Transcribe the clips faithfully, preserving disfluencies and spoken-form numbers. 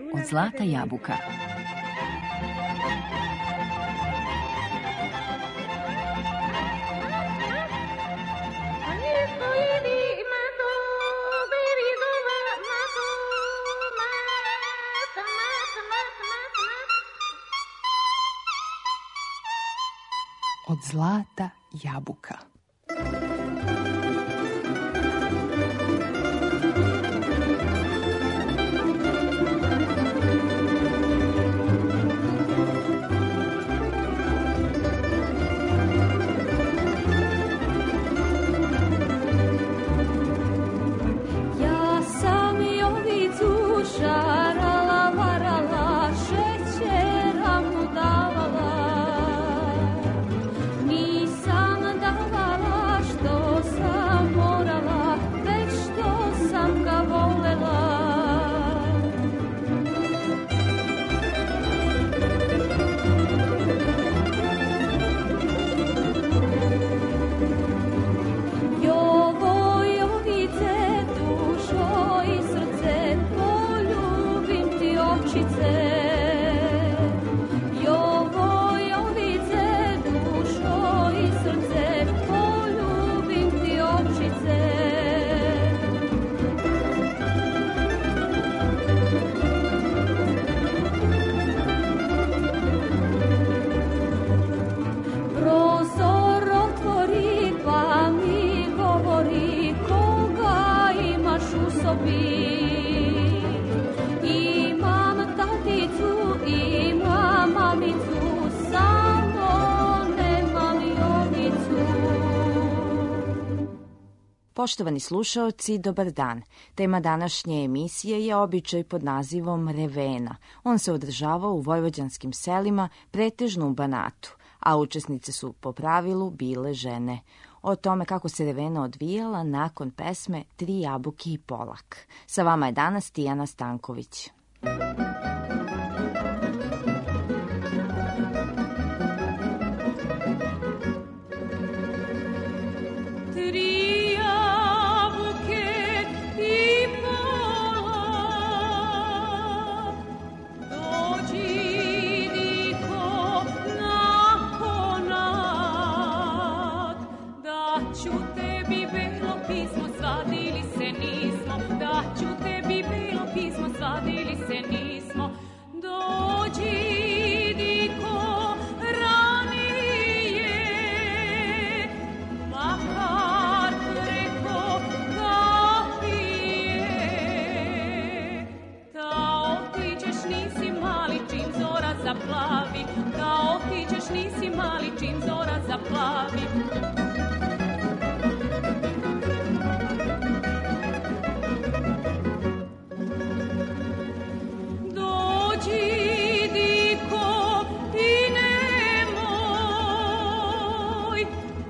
Od zlata jabuka. Od zlata jabuka. Ja sam Jovicu šarala, varala, šećera mu davala. Nisam davala što sam morala, već što sam ga volela. Jovo, Jovice, dušo i srce, poljubim ti očice. Jovo, Jovice, dušo i srce, poljubim ti očice. Prozor otvori pa mi govori koga imaš u sobi. Imam taticu, imam mamicu, samo nemam Jovicu. Poštovani slušaoci, dobar dan. Tema današnje emisije je običaj pod nazivom Revena. On se održava u vojvođanskim selima, pretežno u Banatu, a učesnice su po pravilu bile žene. O tome kako se Revena odvijala nakon pesme Tri jabuke i polak. Sa vama je danas Tijana Stanković. Tri jabuke i pola, dođi niko na konak, da ću tebi belo pismo, svadili se nismo, da ću tebi belo pismo, svadili se nismo, dođi niko ranije, makar preko kapije, da otiđeš nisi mali čim zora zaplavi, da otiđeš nisi mali čim zora zaplavi. Dođi diko i nemoj,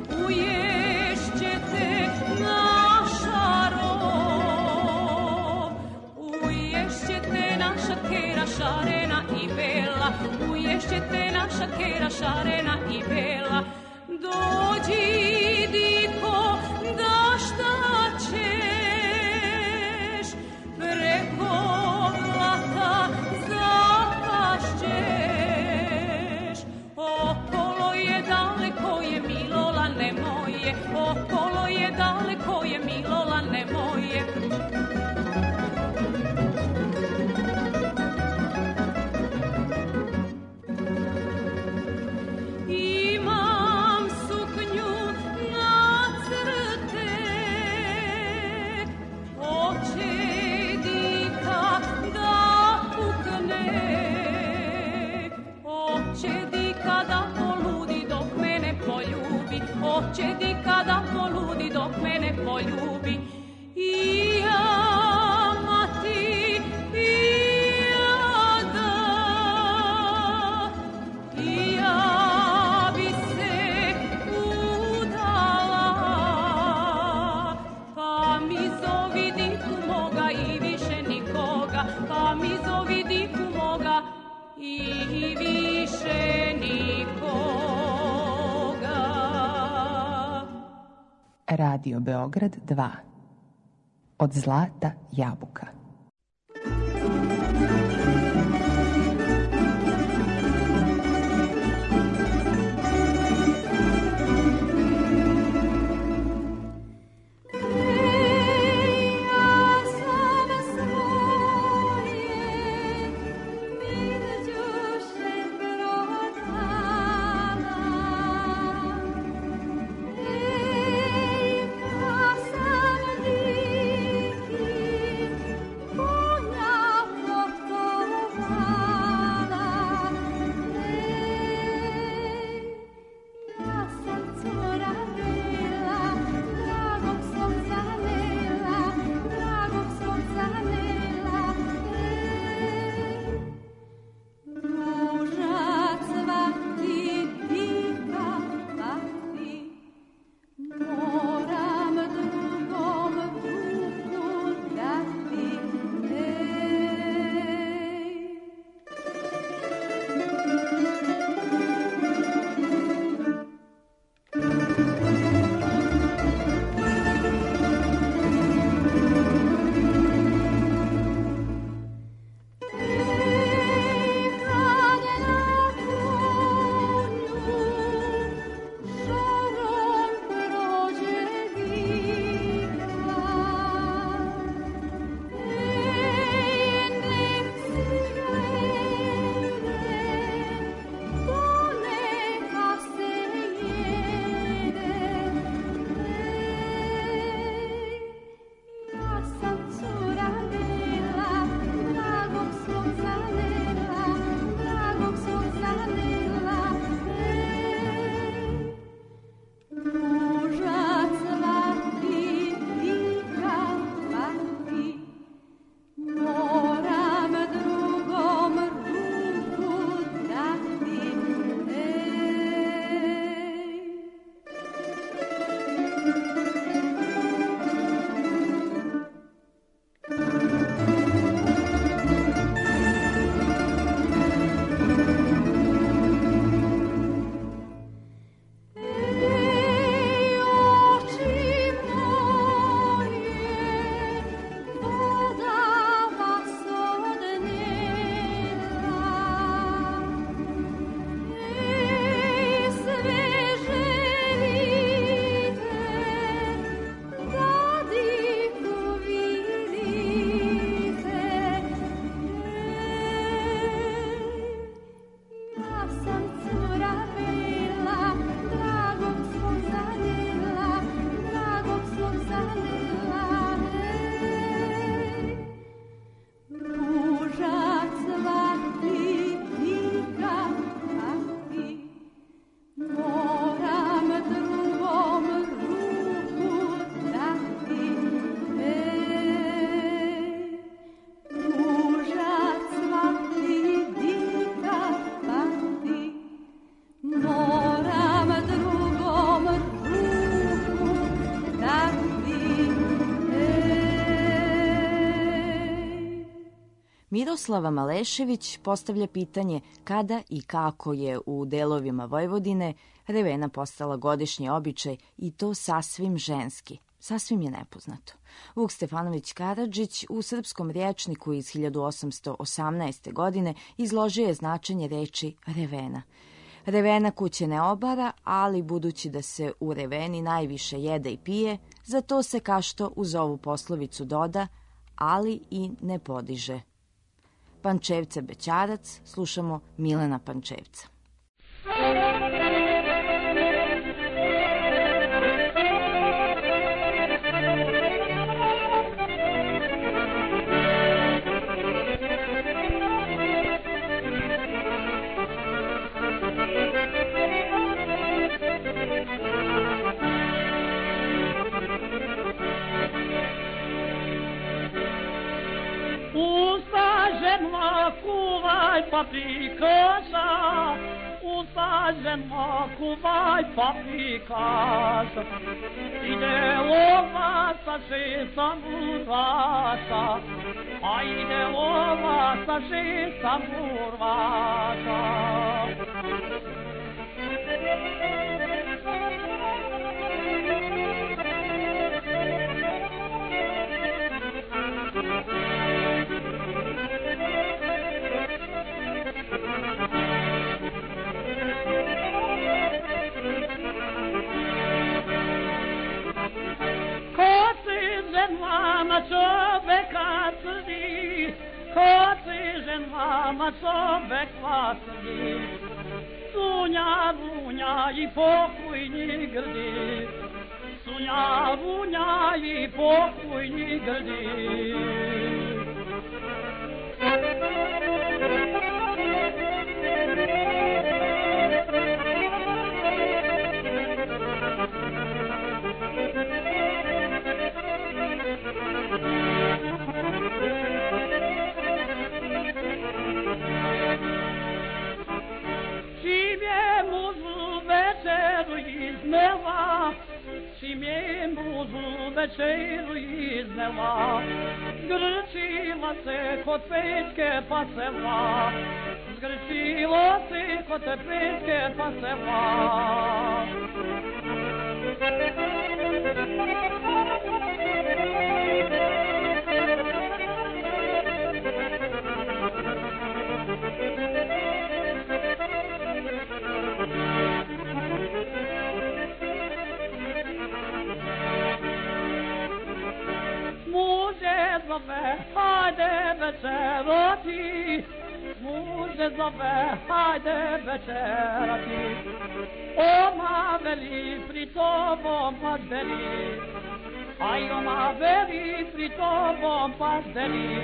uješćete naša rov, uješćete naša kera šarena i bela, uješćete naša kera šarena i bela. Dođi diko, da šta ćeš, preko vrata zapašćeš. Okolo je daleko je Milolane moje, okolo je daleko je Milolane moje. Imam suknju nacrte, oče dika da pukne, oče dika da poludi dok mene poljubi, oče dika da poludi dok mene poljubi. I ja, mati, i ja da, i ja bi se udala, pa mi zovi diku moga i više nikoga, pa mi zovi diku moga i više nikoga. Radio Beograd dva. Od zlata jabuka. Miroslava Malešević postavlja pitanje kada i kako je u delovima Vojvodine revena postala godišnji običaj i to sasvim ženski. Sasvim je nepoznato. Vuk Stefanović Karadžić u Srpskom rječniku iz hiljadu osamsto osamnaeste. godine izložio je značenje reči revena. Revena kuće ne obara, ali budući da se u reveni najviše jede i pije, za to se kašto uz ovu poslovicu doda, ali i ne podiže. Pančevca Bećarac, slušamo Milana Pančevca. Kuvaj paprikaša, usađeno kuvaj paprikaša. Ide lova sa šesta murvaša, a ide lova sa šesta murvaša. Čoveka crni, ko si ženama čoveka crni, sunja, vunja i pokojni grdi, sunja, vunja i pokojni grdi. Čim je muzu večeru iznela, čim je muzu večeru iznela, zgrčila se kod Pećke pa se vla, zgrčila se kod Pećke pa se vla. Muže zove, hajde večerati, muže zove, hajde večerati. Ona veli, pri tobom pazdeli, aj ona veli, pri tobom pazdeli.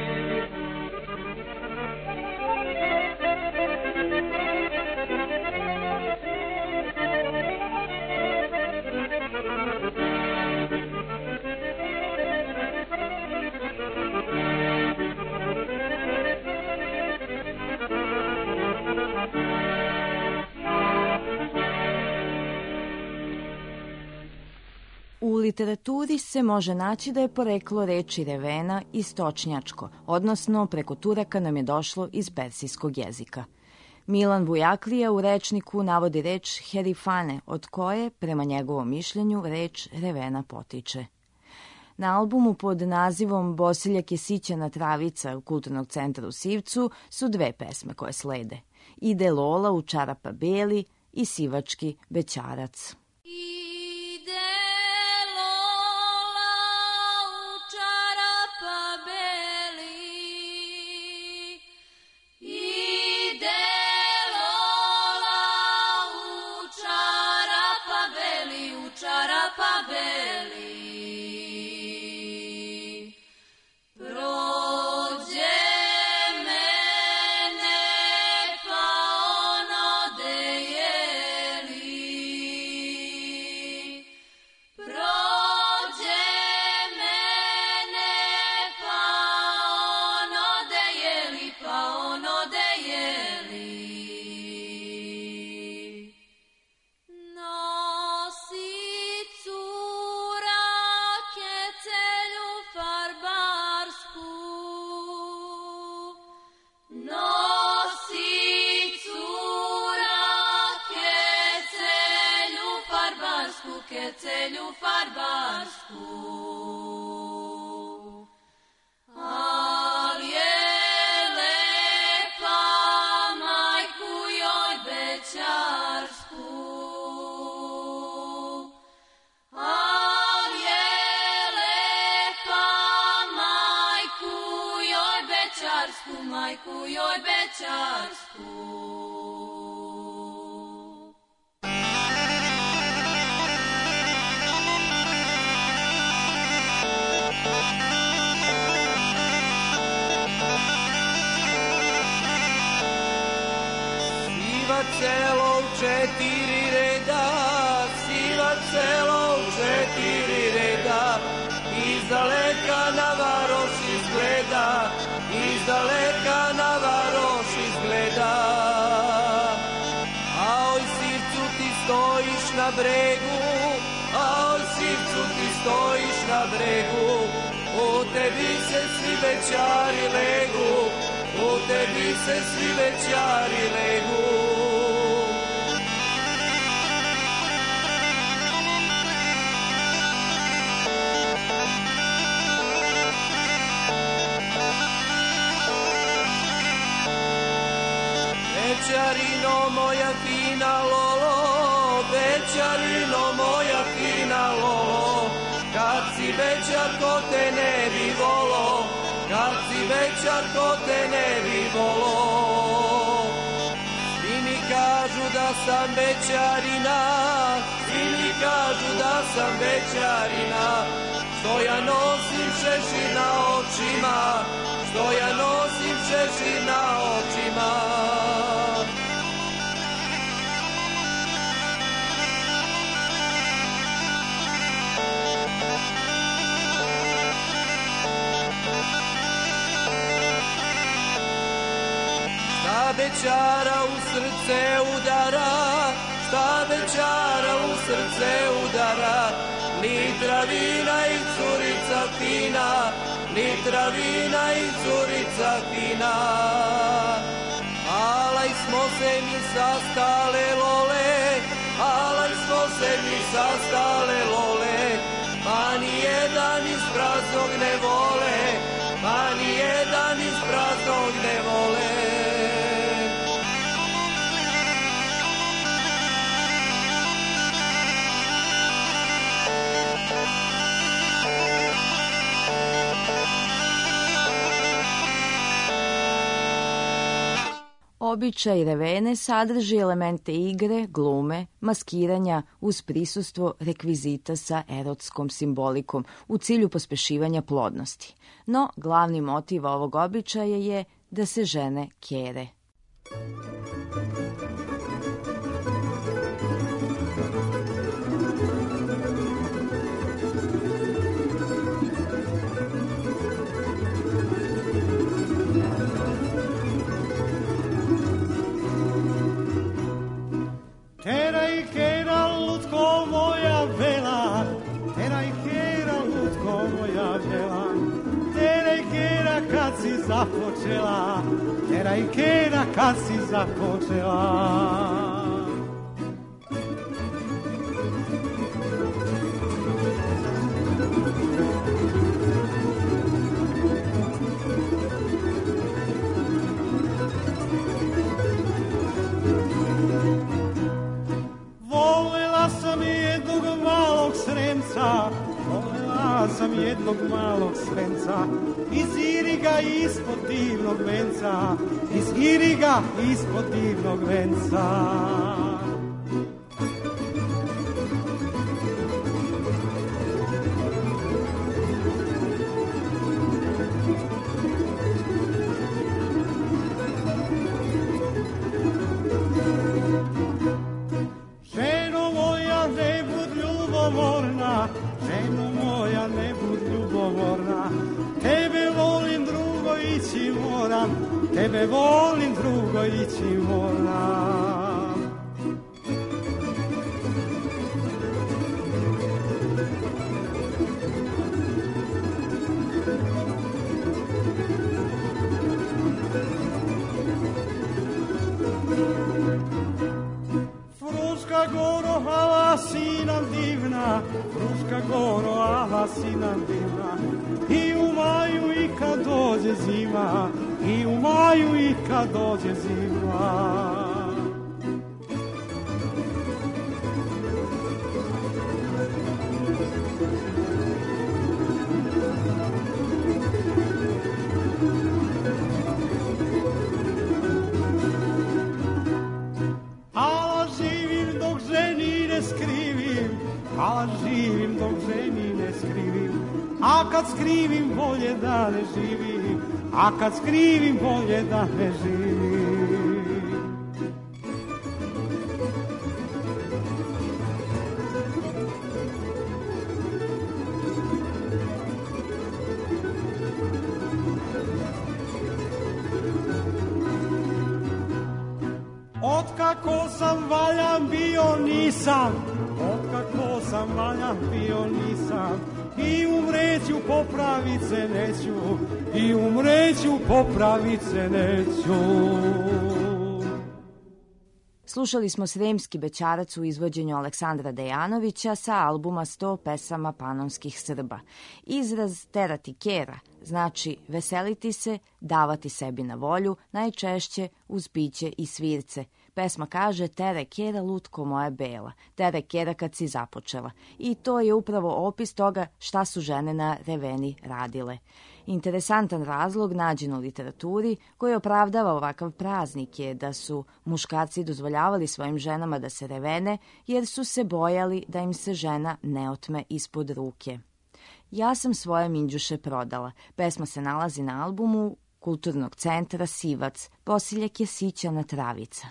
U literaturi se može naći da je poreklo reči revena istočnjačko, odnosno preko Turaka nam je došlo iz persijskog jezika. Milan Vujaklija u rečniku navodi reč herifane, od koje, prema njegovom mišljenju, reč revena potiče. Na albumu pod nazivom Bosiljak je sićana travica Kulturnog centra u Sivcu su dve pesme koje slede. Ide Lola u čarapa beli i Sivački bećarac. Prođe mene pa ono de jeli majku joj bećarsku. Siva celo u četiri reda, siva celo u četiri reda, izdaleka na varoš izgleda, izdaleka na varoš izgleda. A oj sivcu ti stojiš na bregu, a oj sivcu ti stojiš na bregu, u tebi se svi bećari legu, u tebi se svi bećari legu. Bećarino moja fina lolo, bećarino moja fina lolo, kad si bećar ko te ne bi volo, kad si bećar ko te ne bi volo. Svi mi kažu da sam bećarina, svi mi kažu da sam bećarina, što ja nosim šešir na očima, što ja nosim šešir na očima. Šta bećara u srce udara, šta bećara u srce udara, litra vina i curica fina, litra vina i curica fina. Alaj smo se mi sastale lole, alaj smo se mi sastale lole, pa nijedan iz praznog ne vole, pa nijedan iz praznog ne vole. Običaj revene sadrži elemente igre, glume, maskiranja uz prisustvo rekvizita sa erotskom simbolikom u cilju pospešivanja plodnosti. No, glavni motiv ovog običaja je da se žene kere. Teraj kera lutko moja vela, teraj kera lutko moja vela, teraj kera kad si započela, teraj kera kad si započela. Volela sam jednog malog sremca, iz Iriga ispod divnog venca, iz Iriga ispod divnog venca. Ženo moja, ne bud ljubomorna, ženo moja, ne bud ljubomorna, tebe volim, drugo ići moram, tebe volim, drugo ići moram. Fruška goro, ala si nam divna, Fruška goro, ala si nam divna, i u maju i kad dođe zima, i u maju i kad dođe zima. skrivim bolje da ne živim, a kad skrivim bolje da ne živim. Otkako sam valjan bio nisam, otkako sam valjan bio nisam, i umreću popravit se neću, i umreću popravit se neću. Slušali smo Sremski bećarac u izvođenju Aleksandra Dejanovića sa albuma sto pesama panonskih Srba. Izraz terati kera znači veseliti se, davati sebi na volju, najčešće uz piće i svirce. Pesma kaže tere kera lutko moja bela, tere kera kad si započela. I to je upravo opis toga šta su žene na Reveni radile. Interesantan razlog nađen u literaturi koji opravdava ovakav praznik je da su muškarci dozvoljavali svojim ženama da se revene jer su se bojali da im se žena ne otme ispod ruke. Ja sam svoje minđuše prodala. Pesma se nalazi na albumu Kulturnog centra Sivac. Posiljak je sićana travica.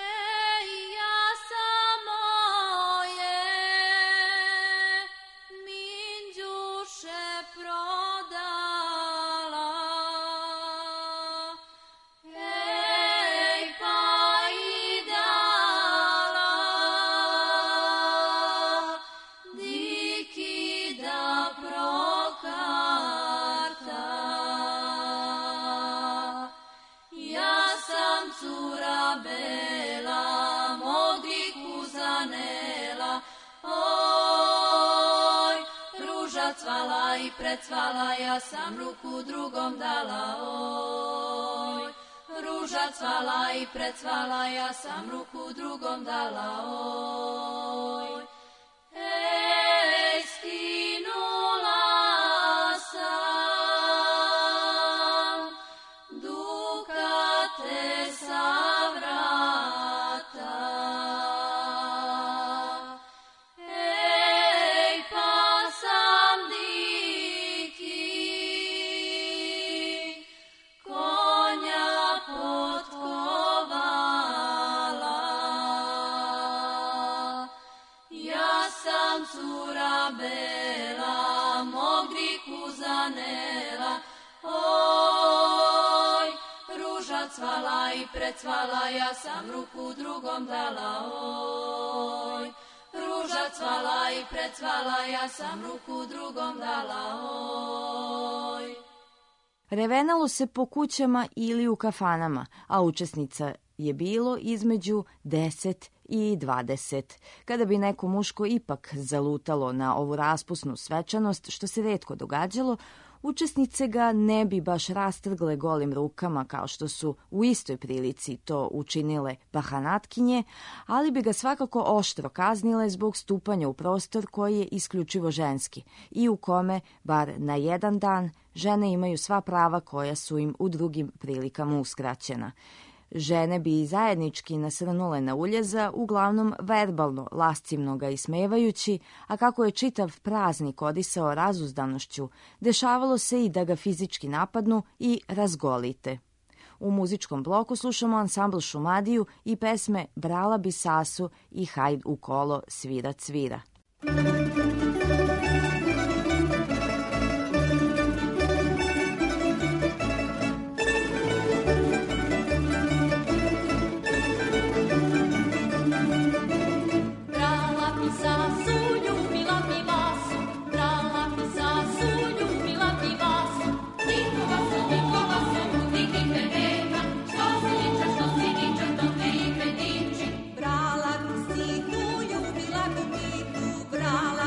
I precvala, ja sam ruku drugom dala, oj. Ruža cvala i precvala, ja sam ruku drugom dala, oj. Ej, skinula sam dukate sa vrata. Ej, pa sam cura bela, mog diku zanela, oj, ruža cvala i precvala, ja sam ruku drugom dala, oj, ruža cvala i precvala, ja sam ruku drugom dala, oj. Revenalo se po kućama ili u kafanama, a učesnica je bilo između deset i dvadeset. Kada bi neko muško ipak zalutalo na ovu raspusnu svečanost, što se retko događalo, učesnice ga ne bi baš rastrgle golim rukama kao što su u istoj prilici to učinile bahanatkinje, ali bi ga svakako oštro kaznile zbog stupanja u prostor koji je isključivo ženski i u kome, bar na jedan dan, žene imaju sva prava koja su im u drugim prilikama uskraćena. Žene bi zajednički nasrnule na uljeza, uglavnom verbalno, lascivno ga ismevajući, a kako je čitav praznik odisao razuzdanošću, dešavalo se i da ga fizički napadnu i razgolite. U muzičkom bloku slušamo ansambl Šumadiju i pesme Brala bi Sasu i Hajd u kolo svira cvira. Brala bi si tu, ljubila bi ti tu, brala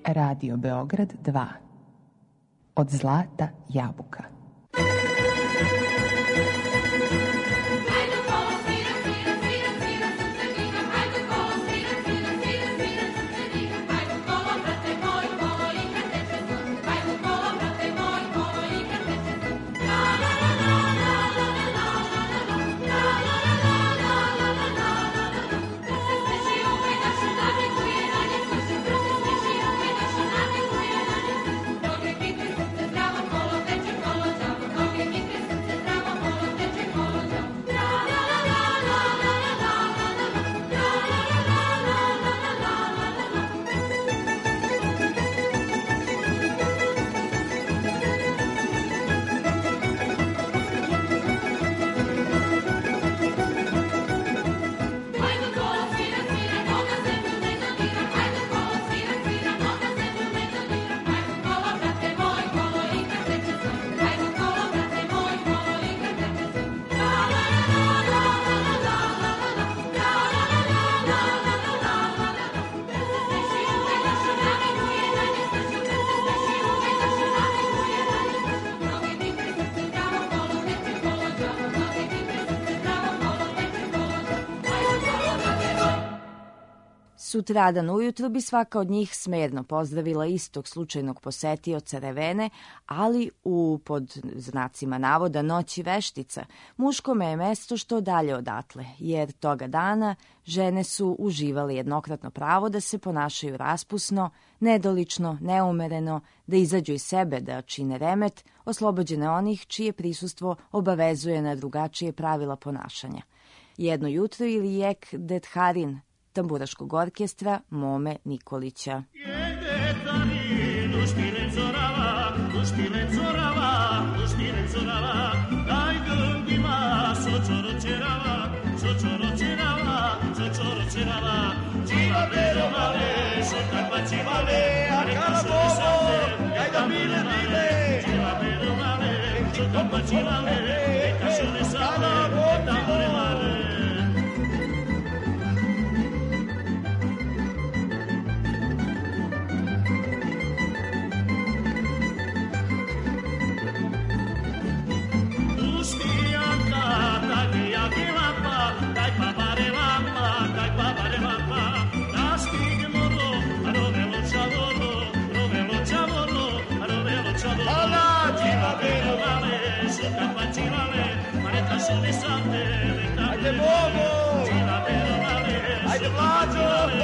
Radio Beograd dva. Od zlata jabuka. Sutradan ujutru bi svaka od njih smerno pozdravila istog slučajnog posetioca Revene, ali u, pod znacima navoda, noći veštica, muškome je mesto što dalje odatle, jer toga dana žene su uživale jednokratno pravo da se ponašaju raspusno, nedolično, neumereno, da izađu iz sebe, da čine remet, oslobođene onih čije prisustvo obavezuje na drugačije pravila ponašanja. Jedno jutro ili jek Detharin, tamburaškog orkestra Mome Nikolića. Ajde Bobo! Ajde Vlađo!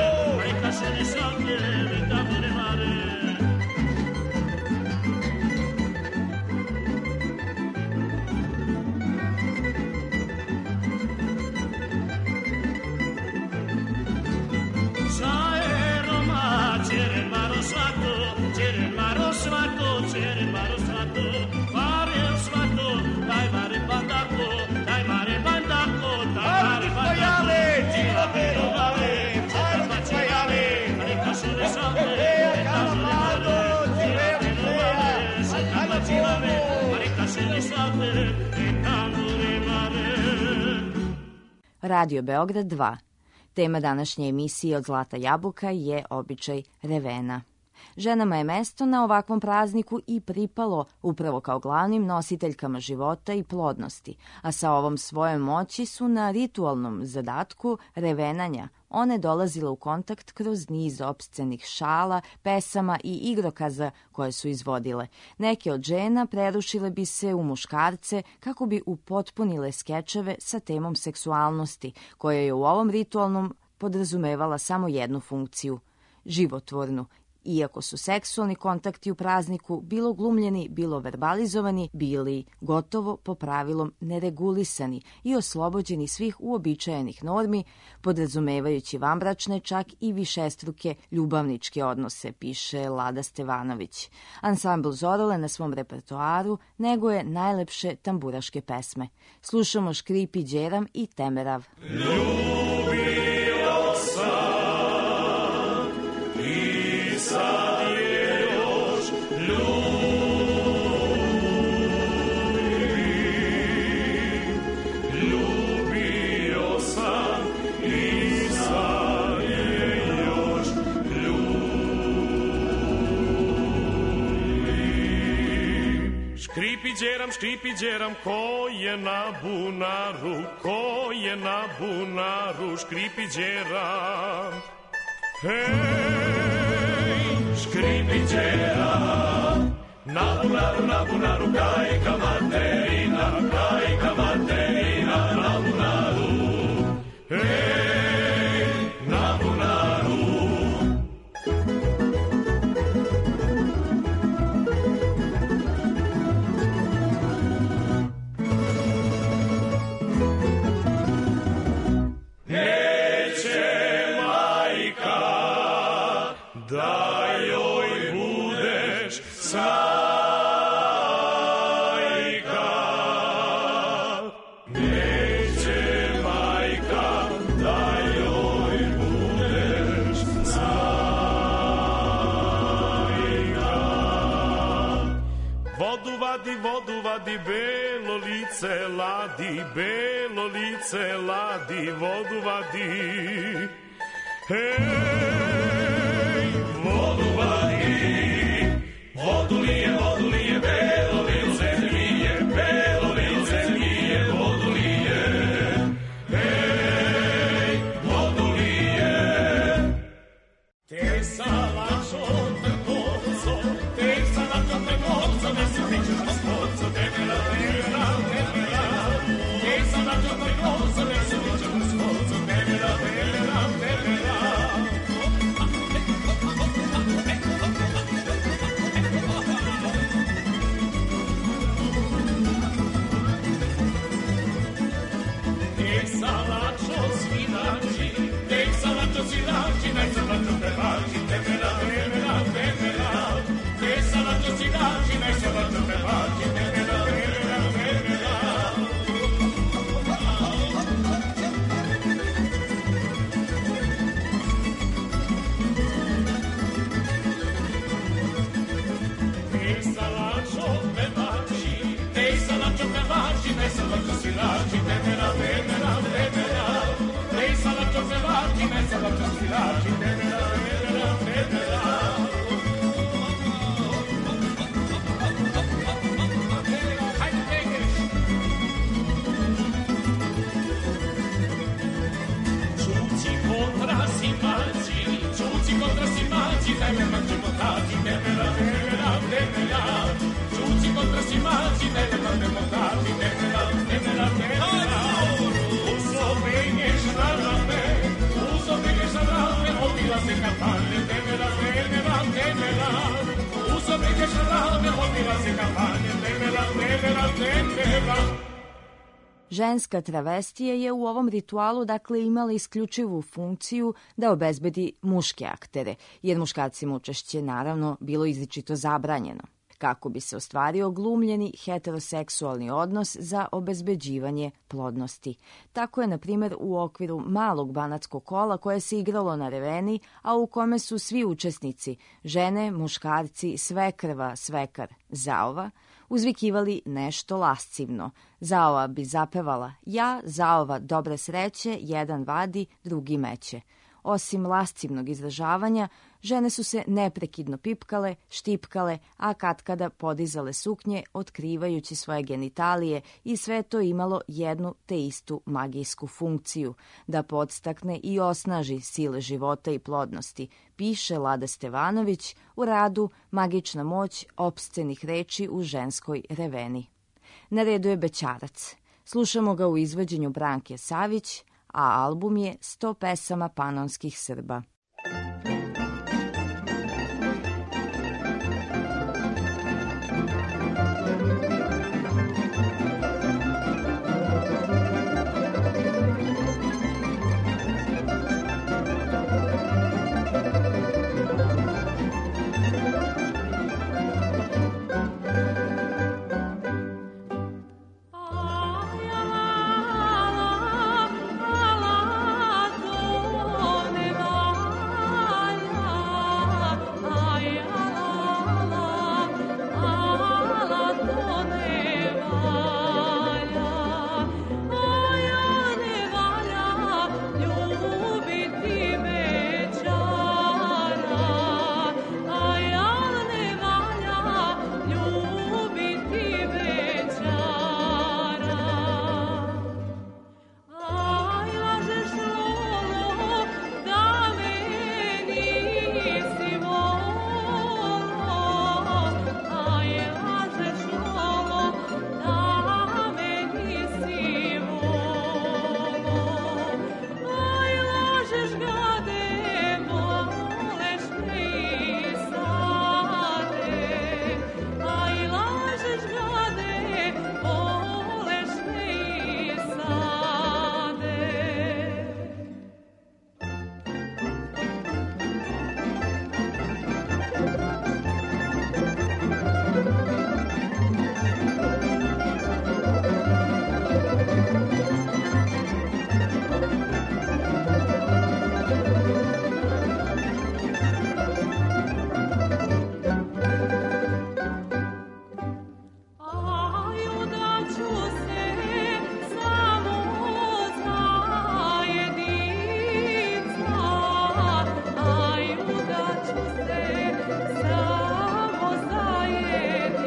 Radio Beograd dva. Tema današnje emisije Od zlata jabuka je običaj Revena. Ženama je mesto na ovakvom prazniku i pripalo upravo kao glavnim nositeljkama života i plodnosti, a sa ovom svojom moći su na ritualnom zadatku revenanja one dolazile u kontakt kroz niz opscenih šala, pesama i igrokaza koje su izvodile. Neke od žena prerušile bi se u muškarce kako bi upotpunile skečeve sa temom seksualnosti, koja je u ovom ritualnom podrazumevala samo jednu funkciju – životvornu. Iako su seksualni kontakti u prazniku bilo glumljeni, bilo verbalizovani, bili gotovo po pravilom neregulisani i oslobođeni svih uobičajenih normi, podrazumevajući vanbračne, čak i višestruke ljubavničke odnose, piše Lada Stevanović. Ansambl Zorole na svom repertoaru neguje najlepše tamburaške pesme. Slušamo Škripi Đeram i Temerav. Ljubio sam i sad je još ljubim. Ljubio sam i sad je još ljubim. Škripiđeram, škripiđeram, ko je na bunaru, ko je na bunaru, škripiđeram. Hej, škripiđeram, na bunaru, na bunaru, kajka materina, kajka materina, na bunaru. Hej, na bunaru. Vodu vadi, belo lice ladi, belo lice ladi, vodu vadi. Hej, vodu vadi, vodu lije, vodu lije, belo lice lije, belo lice lije, vodu lije. Hej, vodu lije. Te salačo trgovco, te salačo trgovco, ne se tičeš na sporco, temera, temera, temera. Te salačo trgovco, ne se tičeš na sporco, temera, temera, temera. Te salačo svirači, te salačo svirači, ne salačo pevači, temera, temera, temera. Te salačo svirači, ne salačo pevači, temera, temera, temera. Te salačo pevači, te salačo pevači, ne salačo svirači, temera, temera, temera. Te salačo pevači, ne salačo svirači, temera, temera, temera. Contra si maci, ciuci contra si maci, dai me mangiamo tati, temera, temera, temera. Ciuci contra si maci, dai me mangiamo tati, temera, temera, temera. Uso bene šarame, uso bene šarame, odila se kampanje, temera, temera, temera. Uso bene šarame, odila se kampanje, temera, temera, temera. Ženska travestija je u ovom ritualu dakle imala isključivu funkciju da obezbedi muške aktere, jer muškarcima učešće naravno bilo izričito zabranjeno, kako bi se ostvario glumljeni heteroseksualni odnos za obezbeđivanje plodnosti. Tako je, na primjer, u okviru malog banatskog kola koje se igralo na Reveni, a u kome su svi učesnici, žene, muškarci, svekrva, svekar, zaova, uzvikivali nešto lascivno. Zaova bi zapevala ja, zaova dobre sreće, jedan vadi, drugi meće. Osim lascivnog izražavanja, žene su se neprekidno pipkale, štipkale, a katkada podizale suknje, otkrivajući svoje genitalije, i sve to imalo jednu te istu magijsku funkciju, da podstakne i osnaži sile života i plodnosti, piše Lada Stevanović u radu Magična moć opscenih reči u ženskoj Reveni. Na redu je Bećarac. Slušamo ga u izvođenju Branke Savić, a album je sto pesama panonskih Srba. Ala, ala, to ne va.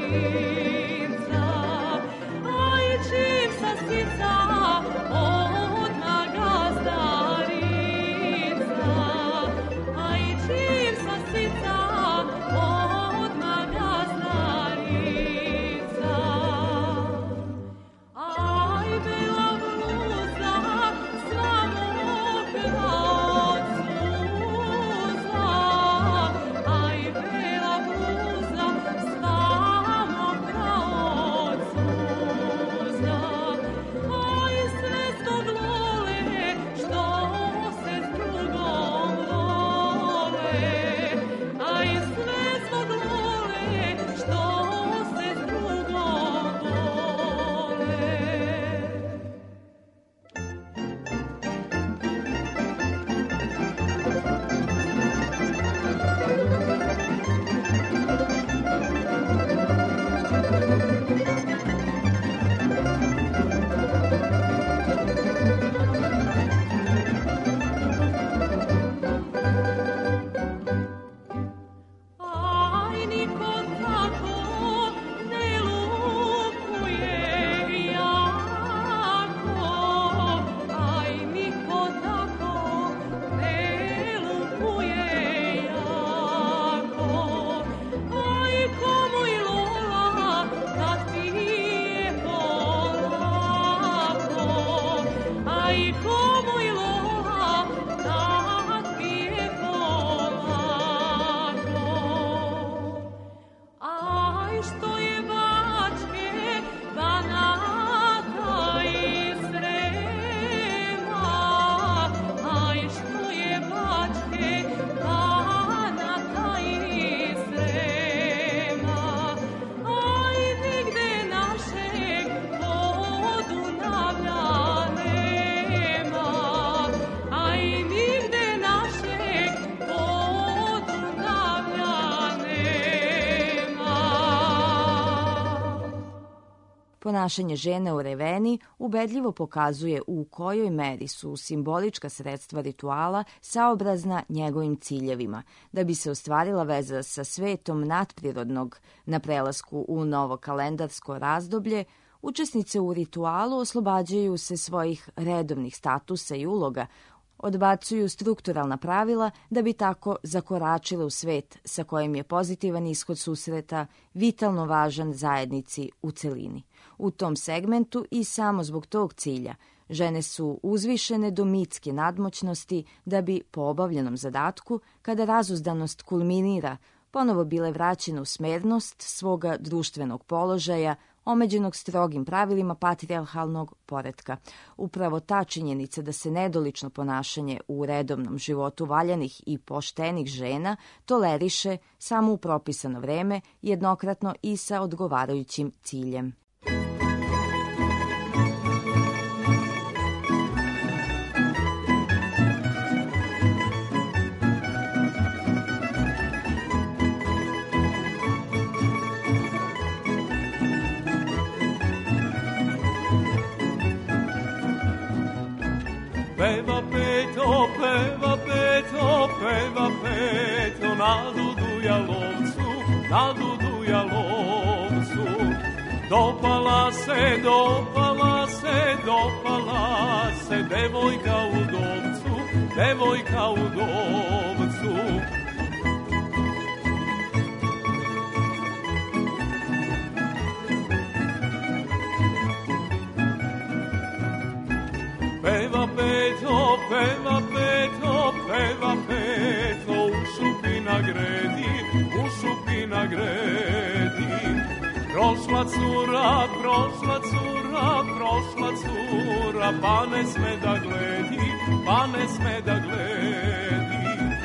Ponašanje žene u Reveni ubedljivo pokazuje u kojoj meri su simbolička sredstva rituala saobrazna njegovim ciljevima, da bi se ostvarila veza sa svetom nadprirodnog na prelasku u novo kalendarsko razdoblje. Učesnice u ritualu oslobađaju se svojih redovnih statusa i uloga, odbacuju strukturalna pravila da bi tako zakoračile u svet sa kojim je pozitivan ishod susreta vitalno važan zajednici u celini. U tom segmentu i samo zbog tog cilja žene su uzvišene do mitske nadmoćnosti da bi po obavljenom zadatku, kada razuzdanost kulminira, ponovo bile vraćene u smernost svoga društvenog položaja, omeđenog strogim pravilima patrijarhalnog poretka. Upravo ta činjenica da se nedolično ponašanje u redovnom životu valjanih i poštenih žena toleriše samo u propisano vreme, jednokratno i sa odgovarajućim ciljem. Peva Peto, peva Peto, peva Peto, na Dudu Jalovcu, na Dudu Jalovcu. Dopala se, dopala se, dopala se, devojka u Dovcu, devojka u Dovcu. Peva Peto, peva Peto, peva Peto, u šupi na gredi, u šupi na gredi. Prošla cura, prošla cura, prošla cura, pa ne sme da gledi, pa ne sme da gledi.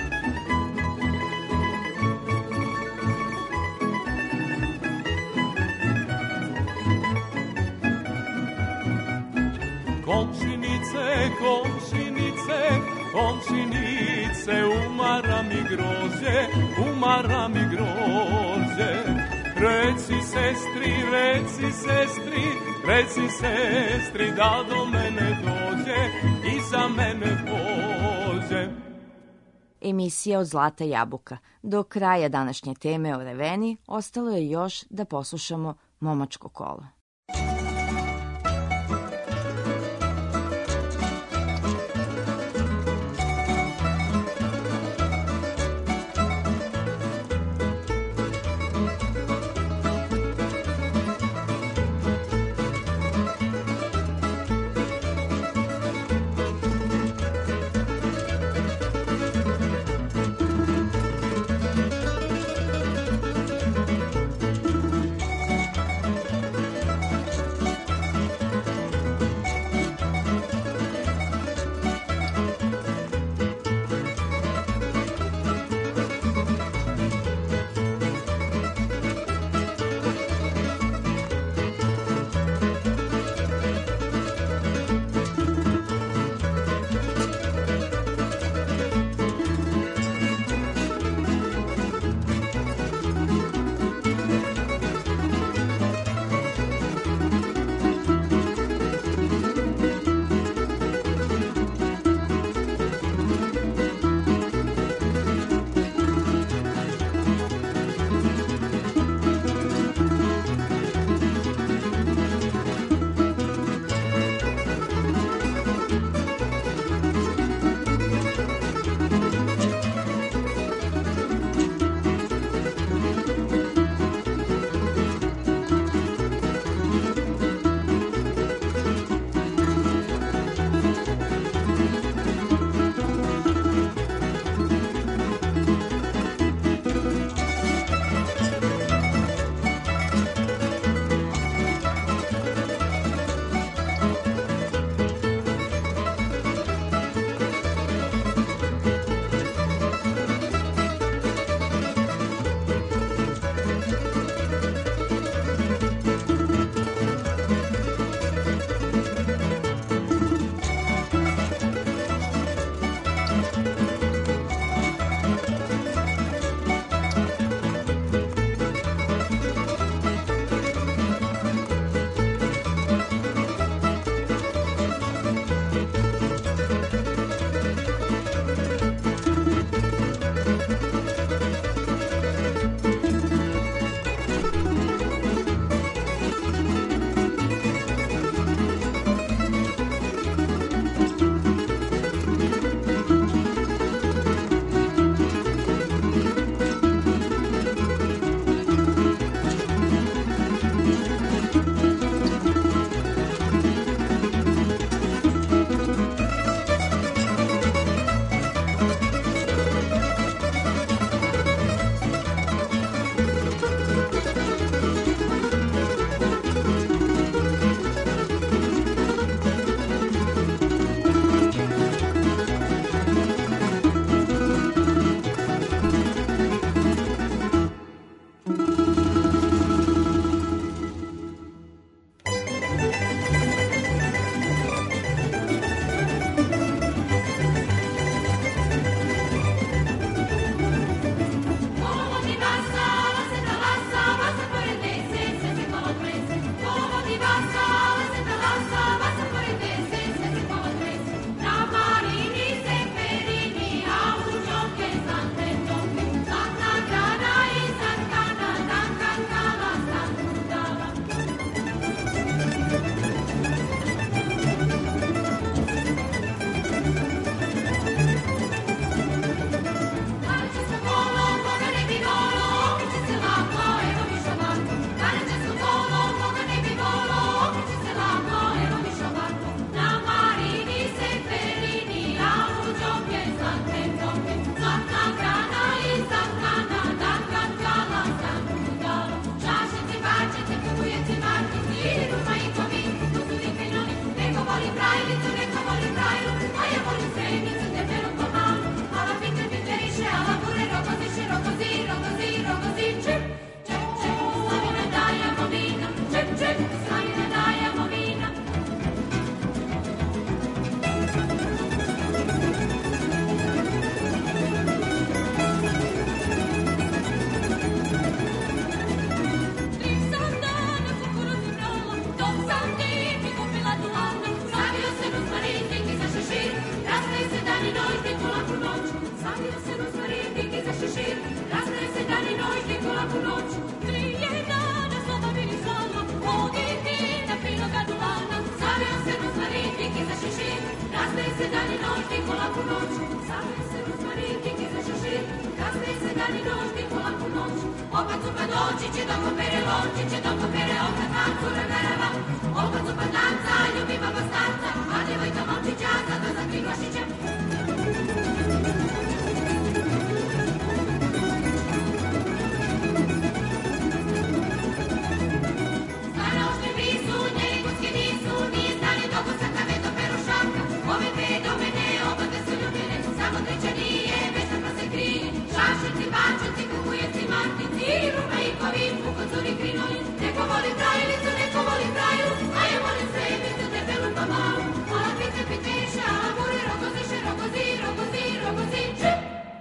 Komšinice, komšinice, komšinice, umara mi grožđe, umara mi grožđe. Reci sestri, reci sestri, reci sestri, da do mene dođe i za mene pođe. emisija Od zlata jabuka. Do kraja današnje teme o Reveni ostalo je još da poslušamo Momačko kolo. noć, same se ruzmariki, kize šešir, kasne se dani noždi, polaku noć. Opet su pa doći će do kopere, loči će do kopere, opet vam cura garava. Opet su pa tanca, ljubi baba starca, a djevojka momčića, zato za tri glašića. Neko voli trajlicu, neko voli trajlu, a ja volim srebicu, debelu pa malu. Ala pite piteša, a buri rogoziše, rogozi, rogozi, rogozi, čip!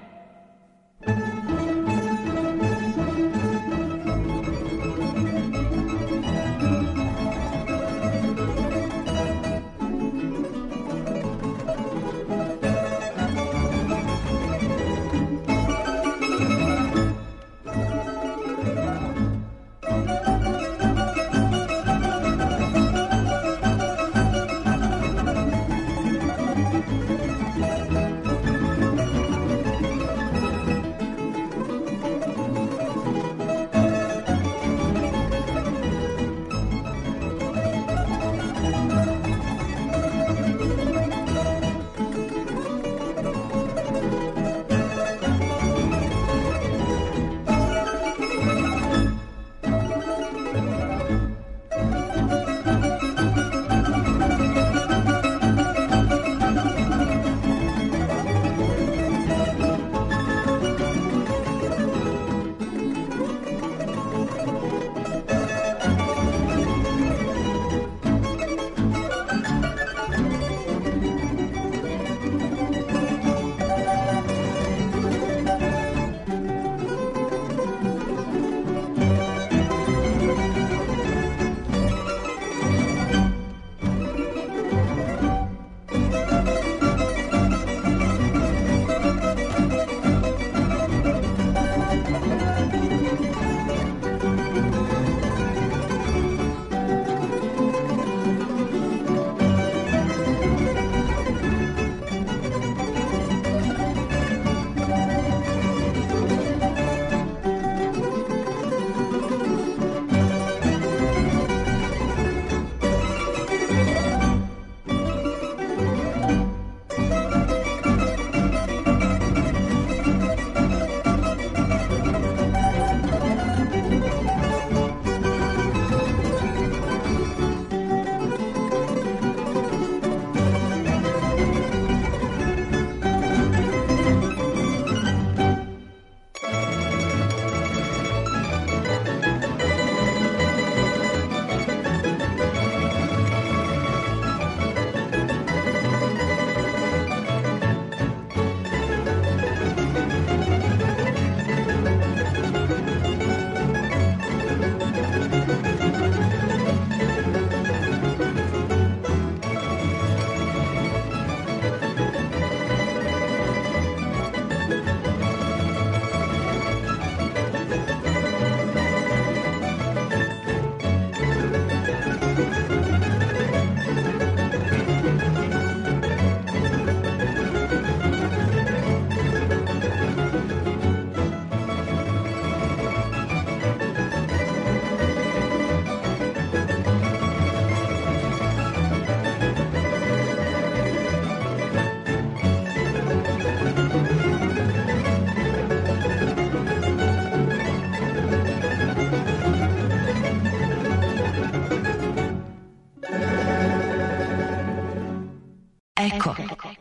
Eko.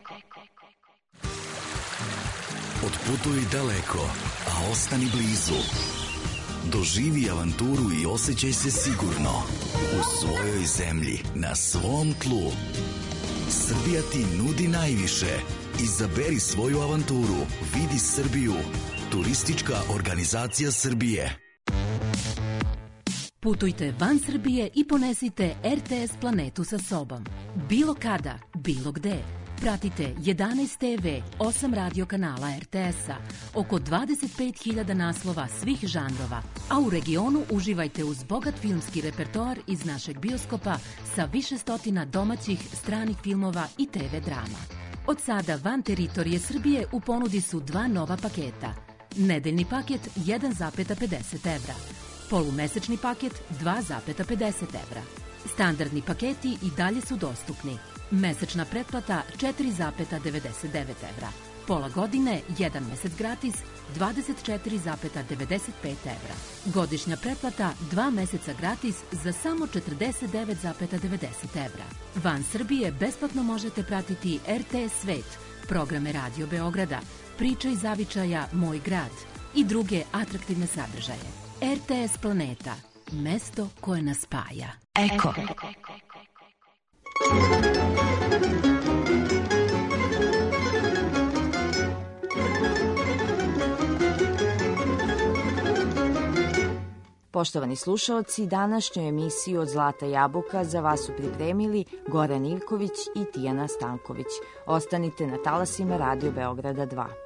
Otputuj daleko, a ostani blizu. Doživi avanturu i osjećaj se sigurno u svojoj zemlji, na svom tlu. Srbija ti nudi najviše. Izaberi svoju avanturu. Vidi Srbiju. Turistička organizacija Srbije. Putujte van Srbije i ponesite R T S planetu sa sobom. Bilo kada, bilo gde. Pratite jedanaest te ve, osam radio kanala R T S-a, oko dvadeset pet hiljada naslova svih žanrova, a u regionu uživajte uz bogat filmski repertoar iz našeg bioskopa sa više stotina domaćih, stranih filmova i te ve drama. Od sada van teritorije Srbije u ponudi su dva nova paketa. Nedeljni paket jedan zarez pedeset evra. Polumesečni paket dva zarez pedeset evra. Standardni paketi i dalje su dostupni. Mesečna pretplata četiri zarez devedeset devet evra. Pola godine, jedan mesec gratis, dvadeset četiri zarez devedeset pet evra. Godišnja pretplata, dva meseca gratis za samo četrdeset devet zarez devedeset evra. Van Srbije besplatno možete pratiti er te es Svet, programe Radio Beograda, Priče iz zavičaja Moj grad i druge atraktivne sadržaje. er te es Planeta, mesto koje nas spaja. Eko. Poštovani slušaoci, današnju emisiju od Zlata jabuka za vas su pripremili Goran Ivković i Tijana Stanković. Ostanite na talasima Radio Beograda dva.